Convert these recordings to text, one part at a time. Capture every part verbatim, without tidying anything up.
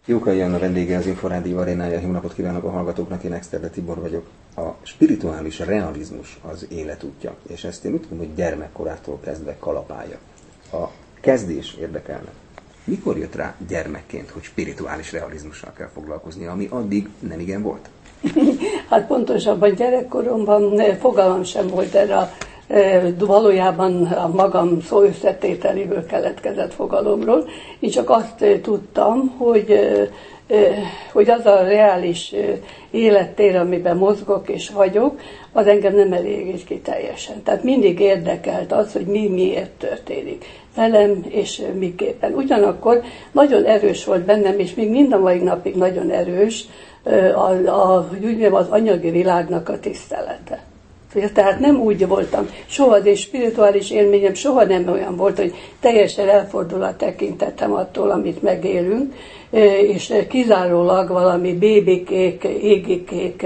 Jókai Anna vendége az Inforádió arénája. Jó napot kívánok a hallgatóknak, én Exterde Tibor vagyok. A spirituális realizmus az életútja, és ezt én úgy tudom, hogy gyermekkorától kezdve kalapálja. A kezdés érdekelne. Mikor jött rá gyermekként, hogy spirituális realizmussal kell foglalkozni, ami addig nem igen volt? Hát pontosabban gyerekkoromban fogalmam sem volt erre a valójában a magam szó összetételéből keletkezett fogalomról. Én csak azt tudtam, hogy, hogy az a reális élettér, amiben mozgok és vagyok, az engem nem elégít ki teljesen. Tehát mindig érdekelt az, hogy mi miért történik velem, és miképpen. Ugyanakkor nagyon erős volt bennem, és még mind a mai napig nagyon erős, a, a, az anyagi világnak a tisztelete. Tehát nem úgy voltam, soha az és spirituális élményem soha nem olyan volt, hogy teljesen elfordul a tekintetem attól, amit megélünk, és kizárólag valami bébikék, égikék,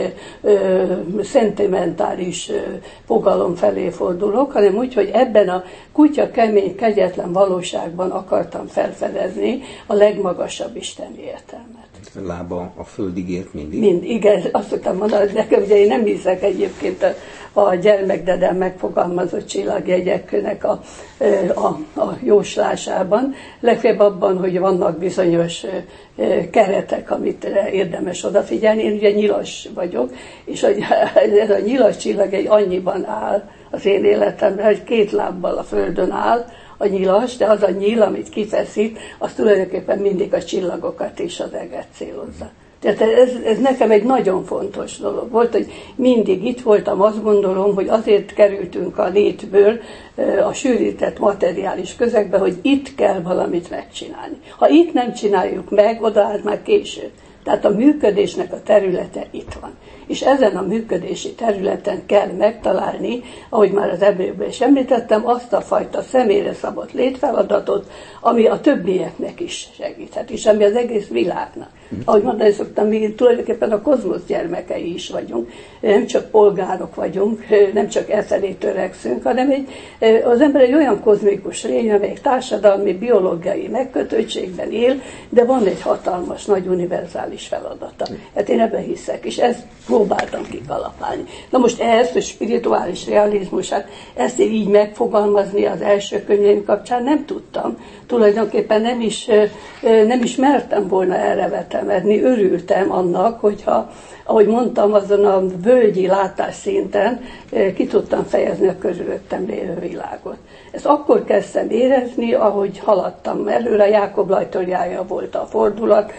szentimentális fogalom felé fordulok, hanem úgy, hogy ebben a kutya kemény, kegyetlen valóságban akartam felfedezni a legmagasabb isteni értelmet. Lába a földig ért mindig? Mind, igen, azt szoktam mondani, hogy nekem ugye én nem hiszek egyébként a, a gyermekdeden megfogalmazott csillagjegyeknek a, a, a jóslásában, legfeljebb abban, hogy vannak bizonyos keretek, amit érdemes odafigyelni. Én ugye nyilas vagyok, és ez a nyilas csillagjegy annyiban áll az én életemben, hogy két lábbal a földön áll, a nyilas, de az a nyíl, amit kifeszít, az tulajdonképpen mindig a csillagokat és az eget célozza. Tehát ez, ez nekem egy nagyon fontos dolog volt, hogy mindig itt voltam, azt gondolom, hogy azért kerültünk a létből a sűrített materiális közegbe, hogy itt kell valamit megcsinálni. Ha itt nem csináljuk meg, odaáll már késő. Tehát a működésnek a területe itt van. És ezen a működési területen kell megtalálni, ahogy már az előbb is említettem, azt a fajta személyre szabott létfeladatot, ami a többieknek is segíthet, és ami az egész világnak. Ahogy mondani szoktam, mi tulajdonképpen a kozmosz gyermekei is vagyunk, nem csak polgárok vagyunk, nem csak efelé törekszünk, hanem egy, az ember egy olyan kozmikus lény, amely társadalmi, biológiai megkötöttségben él, de van egy hatalmas, nagy univerzális feladata. Hát én ebben hiszek, és ezt próbáltam kikalapálni. Na most ezt a spirituális realizmus, hát ezt így megfogalmazni az első könyveim kapcsán nem tudtam. Tulajdonképpen nem is, nem is mertem volna erre vetemedni, örültem annak, hogyha, ahogy mondtam, azon a völgyi látásszinten ki tudtam fejezni a körülöttem lévő világot. Ezt akkor kezdtem érezni, ahogy haladtam előre, Jákob Lajtorjája volt a fordulat,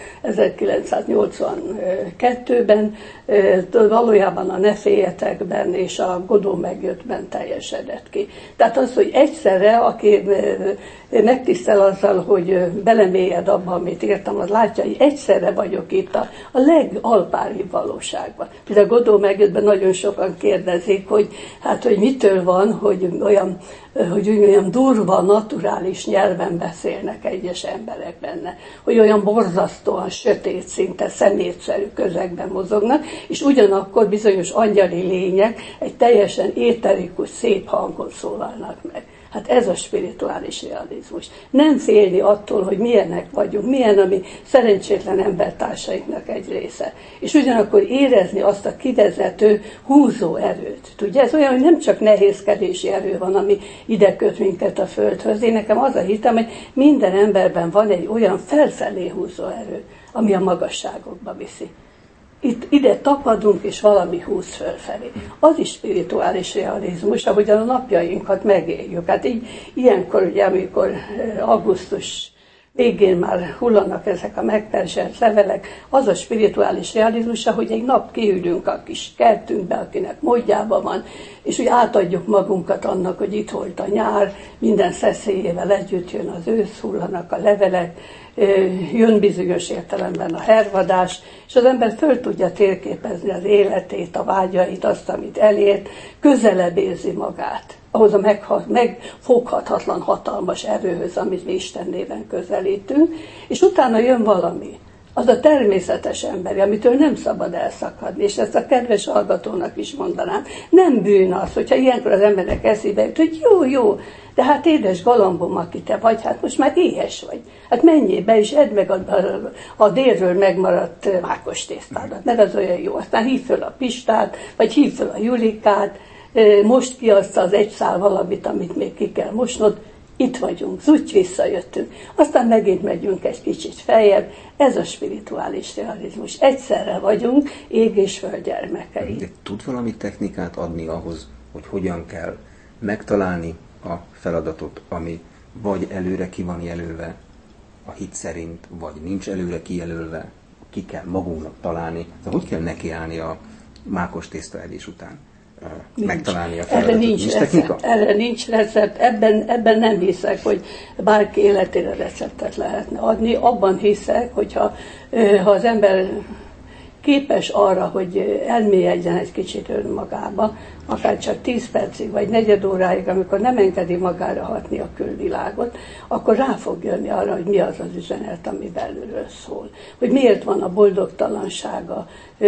ezerkilencszáznyolcvankettőben, valójában a Ne féljetekben és a Godó megjöttben teljesedett ki. Tehát az, hogy egyszerre, aki megtisztel azzal, hogy belemélyed abba, amit írtam, az látja, hogy egyszerre vagyok itt a, a legalpáribb valóságban. Például a Godó megjöttben nagyon sokan kérdezik, hogy hát, hogy mitől van, hogy olyan, hogy olyan durva, naturális nyelven beszélnek egyes emberek benne, hogy olyan borzasztóan sötét, szinte szemétszerű közegben mozognak, és ugyanakkor bizonyos angyali lények egy teljesen éterikus, szép hangon szólalnak meg. Hát ez a spirituális realizmus. Nem félni attól, hogy milyenek vagyunk, milyen a mi szerencsétlen embertársainknak egy része. És ugyanakkor érezni azt a kivezető húzó erőt. Tudja, ez olyan, hogy nem csak nehézkedési erő van, ami ide köt minket a földhöz. Én nekem az a hitem, hogy minden emberben van egy olyan felfelé húzó erő, ami a magasságokba viszi. Itt, ide tapadunk, és valami húz fölfelé. Az is spirituális realizmus, ahogyan a napjainkat megéljük. Hát így, ilyenkor, ugye, amikor augusztus végén már hullanak ezek a megperzselt levelek, az a spirituális realizmus, hogy egy nap kiülünk a kis kertünkbe, akinek módjában van, és úgy átadjuk magunkat annak, hogy itt volt a nyár, minden szeszélyével együtt jön az ősz, hullanak a levelek, jön bizonyos értelemben a hervadás, és az ember föl tudja térképezni az életét, a vágyait, azt, amit elért, közelebb érzi magát ahhoz a megfoghatatlan, hatalmas erőhöz, amit mi Isten néven közelítünk, és utána jön valami. az a természetes emberi, amitől nem szabad elszakadni, és ezt a kedves hallgatónak is mondanám. Nem bűn az, hogyha ilyenkor az embernek eszébe jut, hogy jó, jó, de hát édes galambom, aki te vagy, hát most már éhes vagy. Hát menjél be, és edd meg a, a, a délről megmaradt mákos tésztádat, mert az olyan jó. Aztán hív föl a Pistát, vagy hív föl a Julikát, most ki azt az egy szál valamit, amit még ki kell mosnod, itt vagyunk, zúgy visszajöttünk. Aztán megint megyünk egy kicsit feljebb. Ez a spirituális realizmus. Egyszerre vagyunk ég és föld gyermekei. De tud valami technikát adni ahhoz, hogy hogyan kell megtalálni a feladatot, ami vagy előre ki van jelölve a hit szerint, vagy nincs előre kijelölve, ki kell magunknak találni. De hogy kell nekiállni a mákos tészta edés után? Nincs. Megtalálni a feladatot. Erre nincs, nincs recept. Erre nincs recept. Ebben, ebben nem hiszek, hogy bárki életére receptet lehetne adni. Abban hiszek, hogyha ha az ember képes arra, hogy elmélyedjen egy kicsit önmagába, akár csak tíz percig, vagy negyed óráig, amikor nem engedi magára hatni a külvilágot, akkor rá fog jönni arra, hogy mi az az üzenet, ami belülről szól. Hogy miért van a boldogtalansága,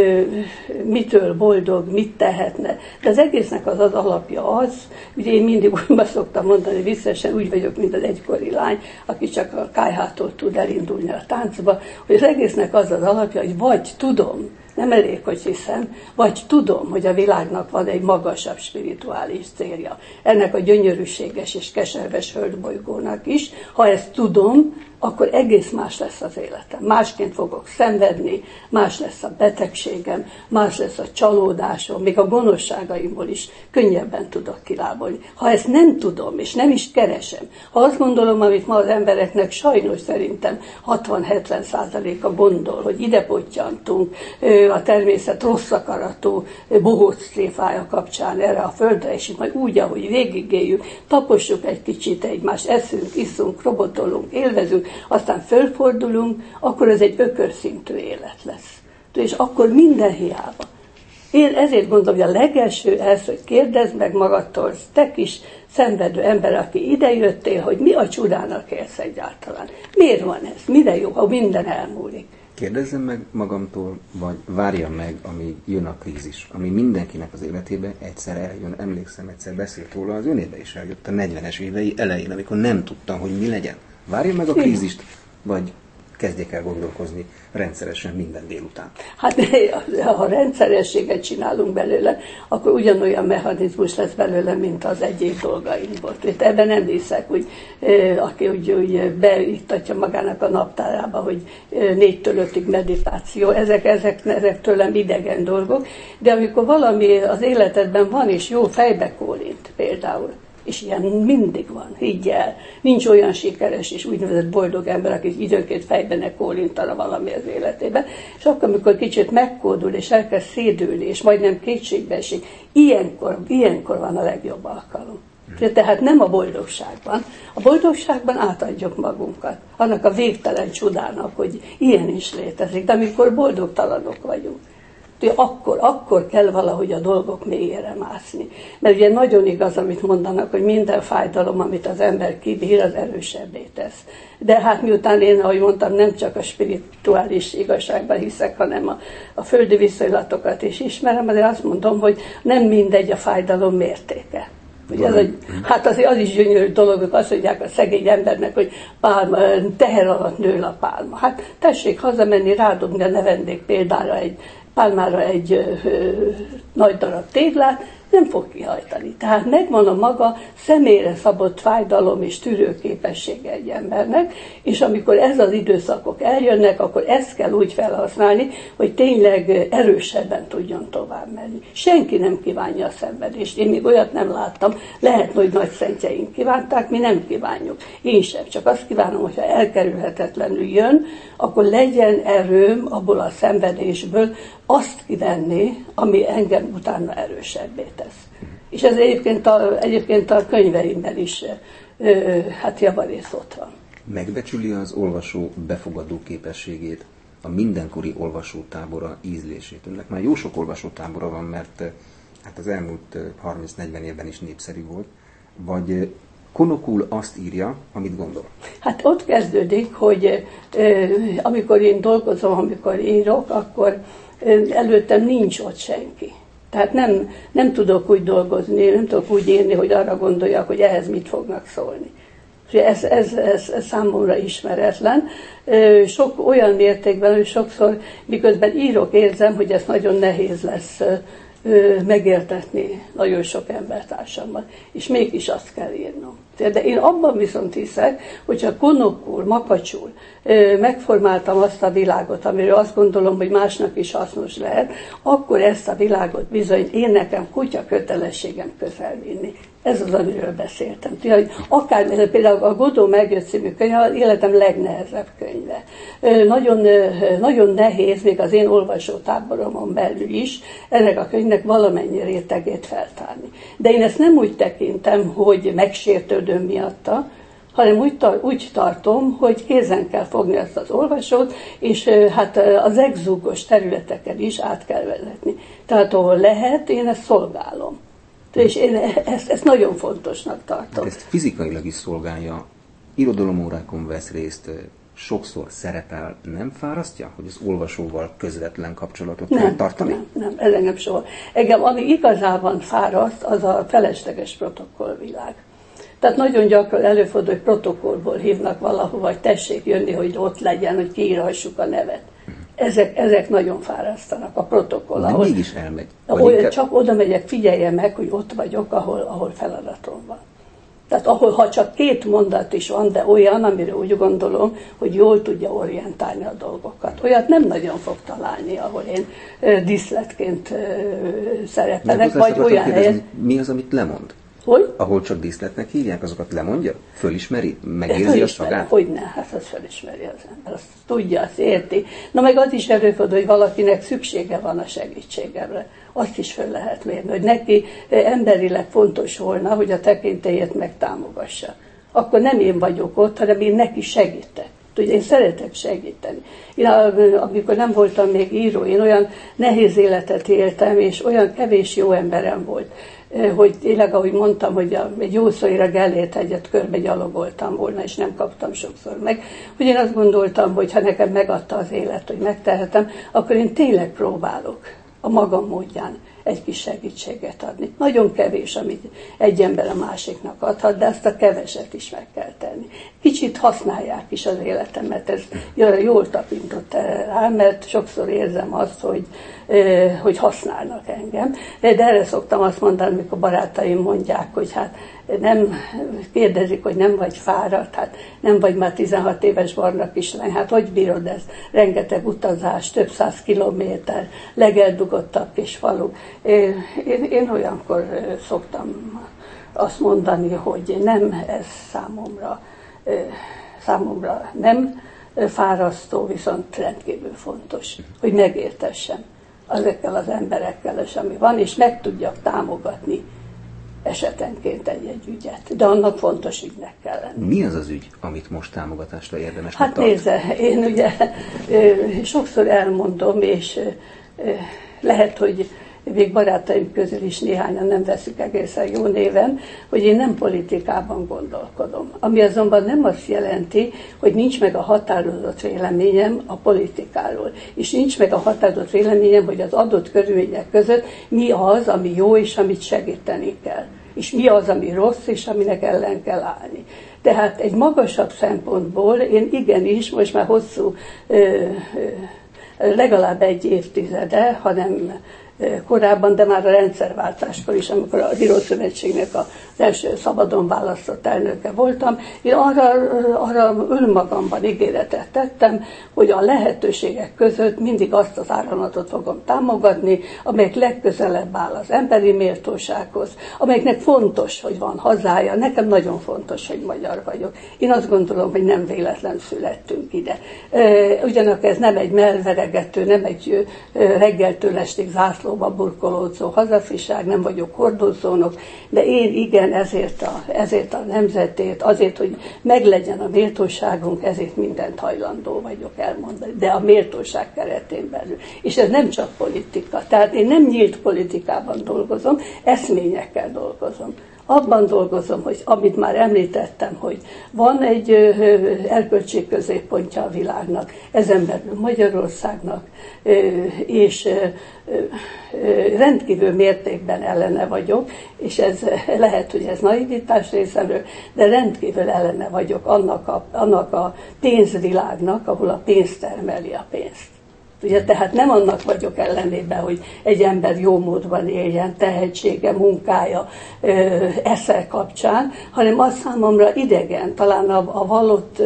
mitől boldog, mit tehetne. De az egésznek az az alapja az, ugye én mindig úgy szoktam mondani, visszesen úgy vagyok, mint az egykori lány, aki csak a kályhától tud elindulni a táncba, hogy az egésznek az az alapja, hogy vagy tudom, nem elég, hogy hiszem, vagy tudom, hogy a világnak van egy magasabb spirituális célja. Ennek a gyönyörűséges és keserves földbolygónak is. Ha ezt tudom, akkor egész más lesz az életem. Másként fogok szenvedni, más lesz a betegségem, más lesz a csalódásom, még a gonoszságaimból is könnyebben tudok kilábolni. Ha ezt nem tudom, és nem is keresem, ha azt gondolom, amit ma az embereknek sajnos szerintem hatvan-hetven százaléka gondol, hogy ide pottyantunk a természet rossz akaratú bohóc tréfája kapcsán erre a földre, és majd úgy, ahogy végigéljük, tapossuk egy kicsit egymást, eszünk, iszunk, robotolunk, élvezünk, aztán fölfordulunk, akkor ez egy ökörszintű élet lesz. És akkor minden hiába. Én ezért gondolom, hogy a legelső ez, hogy kérdezd meg magadtól, te kis szenvedő ember, aki idejöttél, hogy mi a csodának élsz egyáltalán. Miért van ez? Mire jó, ha minden elmúlik? Kérdezzem meg magamtól, vagy várjam meg, amíg jön a krízis, ami mindenkinek az életébe egyszer eljön. Emlékszem, egyszer beszélt róla, az önébe is eljött a negyvenes évei elején, amikor nem tudtam, hogy mi legyen. Várjam meg a krízist, vagy kezdjék el gondolkozni rendszeresen minden délután. Hát ha rendszerességet csinálunk belőle, akkor ugyanolyan mechanizmus lesz belőle, mint az egyéb dolgainkból. Ebben nem hiszek, hogy aki úgy, úgy beiktatja magának a naptárába, hogy négytől ötig meditáció, ezek, ezek, ezek tőlem idegen dolgok, de amikor valami az életedben van, és jó fejbe kólint például, és ilyen mindig van, higgy el. Nincs olyan sikeres és úgynevezett boldog ember, aki időnként fejben ne kólintana valami az életében. És akkor, amikor kicsit megkódul, és elkezd szédülni, és majdnem kétségbe esik, ilyenkor, ilyenkor van a legjobb alkalom. Tehát nem a boldogságban. A boldogságban átadjuk magunkat. Annak a végtelen csodának, hogy ilyen is létezik. De amikor boldogtalanok vagyunk, Akkor, akkor kell valahogy a dolgok mélyére mászni. Mert ugye nagyon igaz, amit mondanak, hogy minden fájdalom, amit az ember kibír, az erősebbé tesz. De hát miután én, ahogy mondtam, nem csak a spirituális igazságban hiszek, hanem a, a földi viszonylatokat is ismerem, de azt mondom, hogy nem mindegy a fájdalom mértéke. Ugye az, hogy, hát az, az is gyönyörű dolog, hogy azt mondják a szegény embernek, hogy pálma, teher alatt nő a pálma. Hát tessék hazamenni, rádobni a nevendék példára egy pálmára egy ö, ö, nagy darab téglát, nem fog kihajtani. Tehát megvan a maga személyre szabott fájdalom és tűrőképessége egy embernek, és amikor ez az időszakok eljönnek, akkor ezt kell úgy felhasználni, hogy tényleg erősebben tudjon tovább menni. Senki nem kívánja a szenvedést. Én még olyat nem láttam, lehet, hogy nagy szentjeink kívánták, mi nem kívánjuk. Én sem, csak azt kívánom, hogyha elkerülhetetlenül jön, akkor legyen erőm abból a szenvedésből azt kivenni, ami engem utána erősebbé tesz. És ez egyébként a, egyébként a könyveimben is ö, hát javarész ott van. Megbecsüli az olvasó befogadó képességét, a mindenkori olvasótábora ízlését. Önnek már jó sok olvasótábora van, mert hát az elmúlt harminc-negyven évben is népszerű volt. Vagy Konokul azt írja, amit gondol. Hát ott kezdődik, hogy euh, amikor én dolgozom, amikor írok, akkor euh, előttem nincs ott senki. Tehát nem, nem tudok úgy dolgozni, nem tudok úgy írni, hogy arra gondoljak, hogy ehhez mit fognak szólni. Ez, ez, ez, ez számomra ismeretlen. Sok olyan mértékben, hogy sokszor, miközben írok, érzem, hogy ez nagyon nehéz lesz megértetni nagyon sok embertársammal. És mégis azt kell írnom. De én abban viszont hiszek, hogyha konokul, makacsul megformáltam azt a világot, amiről azt gondolom, hogy másnak is hasznos lehet, akkor ezt a világot bizony én nekem kutya kötelességem közelvinni. Ez az, amiről beszéltem. Tudja, akár például a Godó megjött című könyv az életem legnehezebb könyve. Nagyon, nagyon nehéz, még az én olvasótáboromon belül is, ennek a könyvnek valamennyi rétegét feltárni. De én ezt nem úgy tekintem, hogy megsértődöm miatta, hanem úgy, tar- úgy tartom, hogy kézen kell fogni ezt az olvasót, és hát az exúgos területeken is át kell vezetni. Tehát ahol lehet, én ezt szolgálom. És én ezt, ezt nagyon fontosnak tartom. Ezt fizikailag is szolgálja, irodalomórákon vesz részt, sokszor szerepel, nem fárasztja, hogy az olvasóval közvetlen kapcsolatot nem, kell tartani? Nem, nem, ez engem soha. Engem, ami igazában fáraszt, az a felesleges protokollvilág. Tehát nagyon gyakran előfordul, hogy protokollból hívnak valahova, hogy tessék jönni, hogy ott legyen, hogy kiírhassuk a nevet. Ezek, ezek nagyon fárasztanak, a protokoll. De ahol, mégis elmegy. Ahol inkább... Csak oda megyek, figyeljem meg, hogy ott vagyok, ahol, ahol feladatom van. Tehát ahol, ha csak két mondat is van, de olyan, amire úgy gondolom, hogy jól tudja orientálni a dolgokat. Olyat nem nagyon fog találni, ahol én ö, díszletként ö, szerepelek, vagy olyan helyen. Mi az, amit lemond? Hogy? Ahol csak díszletnek hívják, azokat lemondja? Fölismeri? Megérzi a szagát? Hogyne, hát azt fölismeri az ember, azt tudja, azt érti. Na meg az is előfordul, hogy valakinek szüksége van a segítségemre. Azt is föl lehet mérni, hogy neki emberileg fontos volna, hogy a tekintélyét megtámogassa. Akkor nem én vagyok ott, hanem én neki segítek. Ugye én szeretek segíteni. Én, amikor nem voltam még író, én olyan nehéz életet éltem, és olyan kevés jó emberem volt, hogy tényleg, ahogy mondtam, hogy a, egy jószorira Gellért egyet körbe gyalogoltam volna, és nem kaptam sokszor meg, hogy én azt gondoltam, hogy ha nekem megadta az élet, hogy megtehetem, akkor én tényleg próbálok a magam módján egy kis segítséget adni. Nagyon kevés, amit egy ember a másiknak adhat, de ezt a keveset is meg kell tenni. Kicsit használják is az életemet, ez jól tapintott rá, mert sokszor érzem azt, hogy, hogy használnak engem. De erre szoktam azt mondani, amikor barátaim mondják, hogy hát nem kérdezik, hogy nem vagy fáradt, hát nem vagy már tizenhat éves barna kislány, hát hogy bírod ezt? Rengeteg utazás, több száz kilométer, legeldugottabb kis falu. Én, én, én olyankor szoktam azt mondani, hogy nem ez számomra, számomra nem fárasztó, viszont rendkívül fontos, hogy megértessem azekkel az emberekkel, és ami van, és meg tudjak támogatni esetenként egy-egy ügyet. De annak fontos ügynek kell lenni. Mi az az ügy, amit most támogatásra érdemes? Hát nézze, én ugye sokszor elmondom, és lehet, hogy még barátaim közül is néhányan nem veszik egészen jó néven, hogy én nem politikában gondolkodom. Ami azonban nem azt jelenti, hogy nincs meg a határozott véleményem a politikáról. És nincs meg a határozott véleményem, hogy az adott körülmények között mi az, ami jó és amit segíteni kell. És mi az, ami rossz, és aminek ellen kell állni. Tehát egy magasabb szempontból én igenis, most már hosszú, legalább egy évtizede, hanem korábban, de már a rendszerváltáskor is, amikor az Írószövetségnek az első szabadon választott elnöke voltam, én arra, arra önmagamban ígéretet tettem, hogy a lehetőségek között mindig azt az áranatot fogom támogatni, amelyik legközelebb áll az emberi méltósághoz, amelyiknek fontos, hogy van hazája. Nekem nagyon fontos, hogy magyar vagyok. Én azt gondolom, hogy nem véletlen születtünk ide. Ugyanakkor ez nem egy mellveregető, nem egy reggeltől estig zászlóba burkolódzó hazafiság, nem vagyok hordózónok, de én igen, ezért a, ezért a nemzetét, azért, hogy meglegyen a méltóságunk, ezért mindent hajlandó vagyok elmondani, de a méltóság keretén belül. És ez nem csak politika. Tehát én nem nyílt politikában dolgozom, eszményekkel dolgozom. Abban dolgozom, hogy amit már említettem, hogy van egy erkölcsi középpontja a világnak, ezen belül Magyarországnak, és rendkívül mértékben ellene vagyok, és ez lehet, hogy ez naivitás részemről, de rendkívül ellene vagyok annak a, annak a pénzvilágnak, ahol a pénz termeli a pénzt. Ugye, tehát nem annak vagyok ellenében, hogy egy ember jó módban éljen, tehetsége, munkája, esze kapcsán, hanem az számomra idegen, talán a, a vallott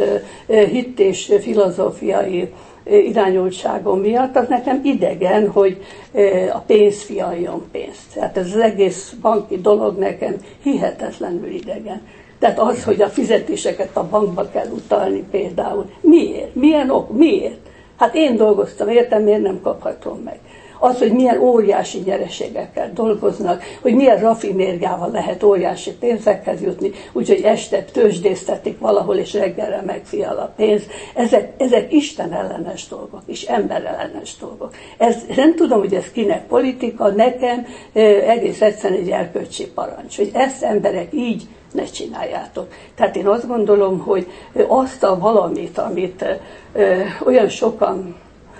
hit és filozófiai irányultságom miatt, az nekem idegen, hogy a pénz fialjon pénzt. Tehát ez az egész banki dolog nekem hihetetlenül idegen. Tehát az, hogy a fizetéseket a bankba kell utalni például. Miért? Milyen ok? Miért? Hát én dolgoztam, értem, miért nem kaphatom meg. Az, hogy milyen óriási nyereségekkel dolgoznak, hogy milyen rafinériával lehet óriási pénzekhez jutni, úgyhogy este tőzsdéztetik valahol, és reggelre megfial a pénz. Ezek, ezek Isten ellenes dolgok, és ember ellenes dolgok. Ez, nem tudom, hogy ez kinek politika, nekem egész egyszerűen egy erkölcsi parancs, hogy ezt emberek így ne csináljátok. Tehát én azt gondolom, hogy azt a valamit, amit ö, olyan sokan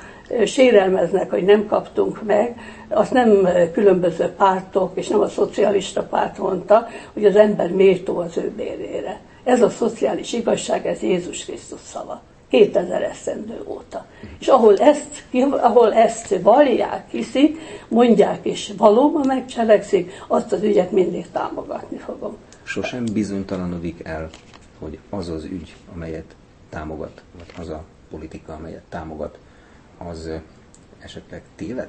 sérelmeznek, hogy nem kaptunk meg, azt nem különböző pártok, és nem a szocialista párt mondta, hogy az ember méltó az ő bérére. Ez a szociális igazság, ez Jézus Krisztus szava. kétezer esztendő óta. És ahol ezt, ahol ezt vallják, hiszik, mondják, és valóban megcselekszik, azt az ügyet mindig támogatni fogom. Sosem bizonytalanodik el, hogy az az ügy, amelyet támogat, vagy az a politika, amelyet támogat, az esetleg téved?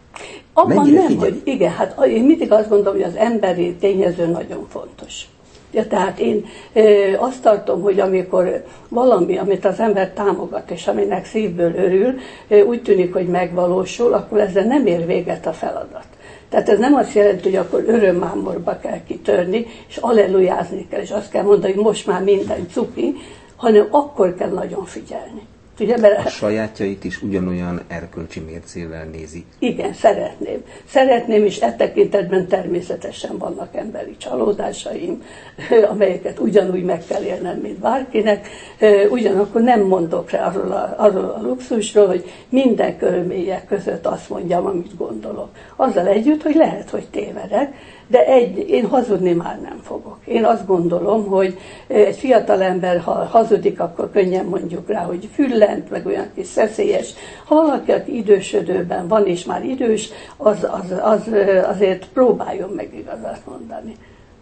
Abban Mennyire nem, figyel? Hogy igen, hát én mindig azt gondolom, hogy az emberi tényező nagyon fontos. Ja, tehát én e, azt tartom, hogy amikor valami, amit az ember támogat, és aminek szívből örül, e, úgy tűnik, hogy megvalósul, akkor ezzel nem ér véget a feladat. Tehát ez nem azt jelenti, hogy akkor örömmámorba kell kitörni, és allelujázni kell, és azt kell mondani, hogy most már minden cuki, hanem akkor kell nagyon figyelni. Ugye, mert... A sajátjait is ugyanolyan erkölcsi mércével nézi. Igen, szeretném. Szeretném, és e tekintetben természetesen vannak emberi csalódásaim, amelyeket ugyanúgy meg kell élnem, mint bárkinek. Ugyanakkor nem mondok rá arról a, arról a luxusról, hogy minden körülmények között azt mondjam, amit gondolok. Azzal együtt, hogy lehet, hogy tévedek, de egy, én hazudni már nem fogok. Én azt gondolom, hogy egy fiatalember, ha hazudik, akkor könnyen mondjuk rá, hogy füllent, meg olyan kis szeszélyes. Ha valaki, aki idősödőben van, és már idős, az, az, az azért próbáljon meg igazat mondani.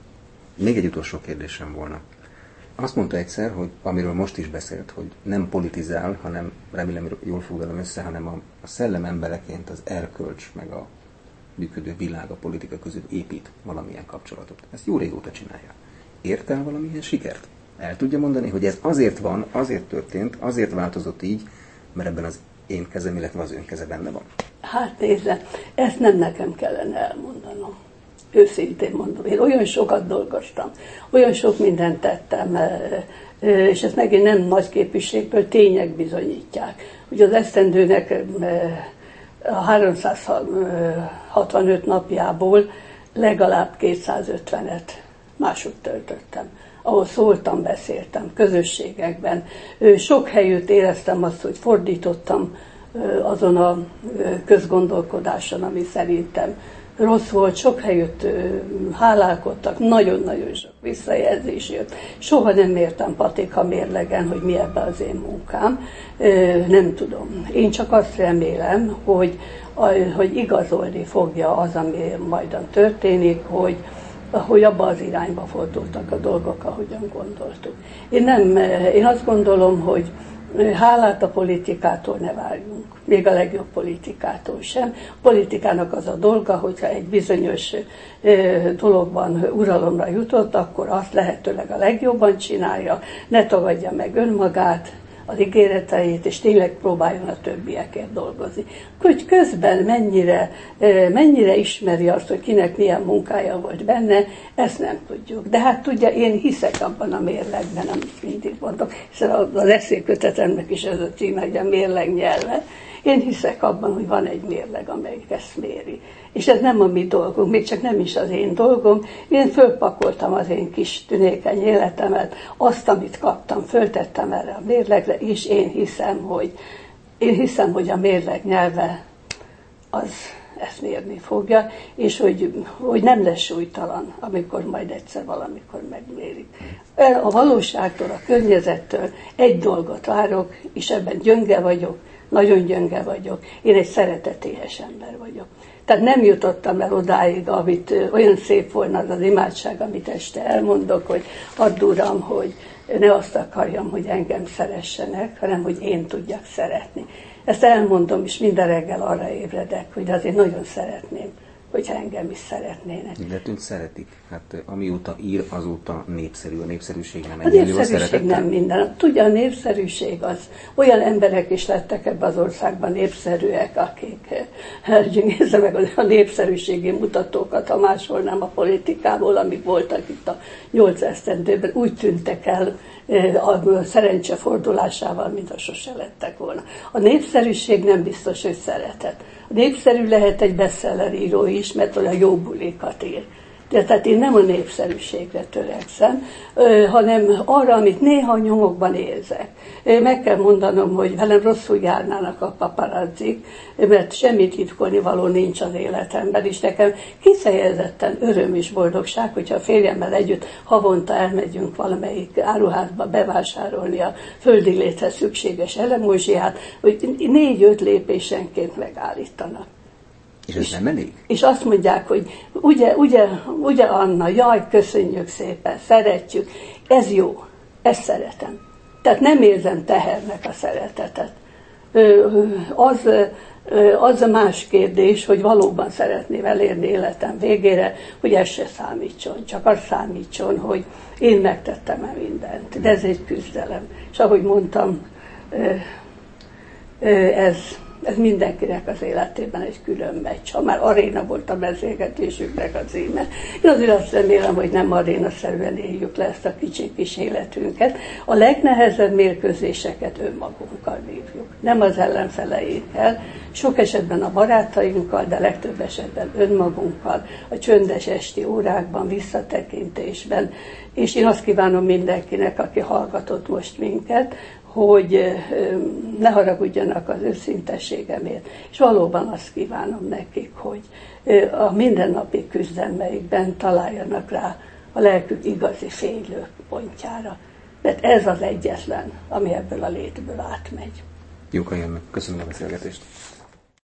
Még egy utolsó kérdésem volna. Azt mondta egyszer, hogy amiről most is beszélt, hogy nem politizál, hanem remélem jól foglalom össze, hanem a, a szellem embereként az erkölcs, meg a működő világ, a politika között épít valamilyen kapcsolatot. Ezt jó régóta csinálja. Ért el valamilyen sikert? El tudja mondani, hogy ez azért van, azért történt, azért változott így, mert ebben az én kezem, illetve az ön keze benne van? Hát nézze, ezt nem nekem kellene elmondanom. Őszintén mondom, én olyan sokat dolgoztam, olyan sok mindent tettem, és ezt megint nem nagy képviségből, tények bizonyítják. Ugye az esztendőnek a háromszázhatvanöt napjából legalább kétszázötvenet máshogy töltöttem, ahol szóltam, beszéltem, közösségekben. Sok helyütt éreztem azt, hogy fordítottam azon a közgondolkodáson, ami szerintem rossz volt, sok helyütt hálálkodtak, nagyon-nagyon sok visszajelzés jött. Soha nem értem patika mérlegen, hogy mi ebben az én munkám. Nem tudom. Én csak azt remélem, hogy, hogy igazolni fogja az, ami majdan történik, hogy, hogy abba az irányba fordultak a dolgok, ahogyan gondoltuk. Én, nem, én azt gondolom, hogy hálát a politikától ne várjunk, még a legjobb politikától sem. A politikának az a dolga, hogyha egy bizonyos dologban uralomra jutott, akkor azt lehetőleg a legjobban csinálja, ne tagadja meg önmagát, az ígéreteit, és tényleg próbáljon a többiekért dolgozni. Hogy közben mennyire, mennyire ismeri azt, hogy kinek milyen munkája volt benne, ezt nem tudjuk. De hát tudja, én hiszek abban a mérlegben, amit mindig mondok, hiszen az eszékötetemnek is ez a címe, hogy a mérleg nyelve. Én hiszek abban, hogy van egy mérleg, amelyik ezt méri. És ez nem a mi dolgunk, még csak nem is az én dolgom. Én fölpakoltam az én kis tünékeny életemet, azt, amit kaptam, föltettem erre a mérlegre, és én hiszem, hogy, én hiszem, hogy a mérleg nyelve az ezt mérni fogja, és hogy, hogy nem lesz súlytalan, amikor majd egyszer valamikor megmérik. A valóságtól, a környezettől egy dolgot várok, és ebben gyönge vagyok, nagyon gyönge vagyok. Én egy szeretetéhes ember vagyok. Tehát nem jutottam el odáig, amit olyan szép volna az az imádság, amit este elmondok, hogy add Uram, hogy ne azt akarjam, hogy engem szeressenek, hanem hogy én tudjak szeretni. Ezt elmondom, és minden reggel arra ébredek, hogy azért nagyon szeretném, hogyha engem is szeretnének. Illetőt szeretik. Hát amióta ír, azóta népszerű. A népszerűség nem A egyenlő a népszerűség nem minden. Tudja, a népszerűség az. Olyan emberek is lettek ebben az országban népszerűek, akik nézze meg a népszerűségi mutatókat, ha máshol nem a politikából, amik voltak itt a nyolc esztendőben, úgy tűntek el a szerencse fordulásával, mintha sose lettek volna. A népszerűség nem biztos, hogy szeretet. A népszerű lehet egy bestselleríró is, mert olyan jó bulikat ír. De tehát én nem a népszerűségre törekszem, hanem arra, amit néha nyomokban érzek. Meg kell mondanom, hogy velem rosszul járnának a paparazzik, mert semmi titkolni való nincs az életemben, és nekem kifejezetten öröm és boldogság, hogyha a férjemmel együtt havonta elmegyünk valamelyik áruházba bevásárolni a földi léthez szükséges elemózsiát, hogy négy-öt lépésenként megállítanak. És ez nem elég? És azt mondják, hogy ugye, ugye, ugye Anna, jaj, köszönjük szépen, szeretjük, ez jó, ezt szeretem. Tehát nem érzem tehernek a szeretetet. Az, az a más kérdés, hogy valóban szeretném elérni életem végére, hogy ez se számítson, csak az számítson, hogy én megtettem-e mindent. De ez egy küzdelem. És ahogy mondtam, ez... Ez mindenkinek az életében egy külön meccs. Ha már aréna volt a beszélgetésünknek a címe. Én azért azt remélem, hogy nem arénaszerűen éljük le ezt a kicsi kis életünket. A legnehezebb mérkőzéseket önmagunkkal vívjuk. Nem az ellenfeleinkkel, sok esetben a barátainkkal, de legtöbb esetben önmagunkkal, a csöndes esti órákban, visszatekintésben. És én azt kívánom mindenkinek, aki hallgatott most minket, hogy ne haragudjanak az őszintességemért. És valóban azt kívánom nekik, hogy a mindennapi küzdelmeikben találjanak rá a lelkük igazi fénylő pontjára. Mert ez az egyetlen, ami ebből a létből átmegy. Jókai Anna, köszönöm a beszélgetést.